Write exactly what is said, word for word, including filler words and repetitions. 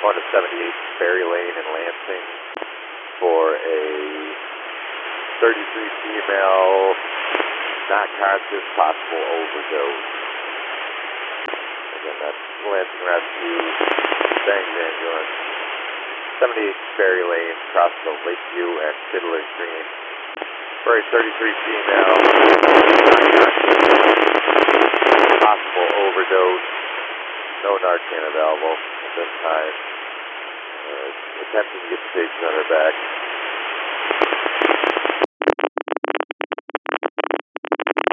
Going to seventy-eight Berry Lane in Lansing for a thirty-three female, not conscious, possible overdose. Again, that's Lansing Rescue, Bangs Ambulance, seventy-eight Berry Lane, crossing of Lakeview and Fiddler Green. For a thirty-three female, not conscious, possible overdose, no Narcan available at this time. Uh, attempting to get the patient on her back.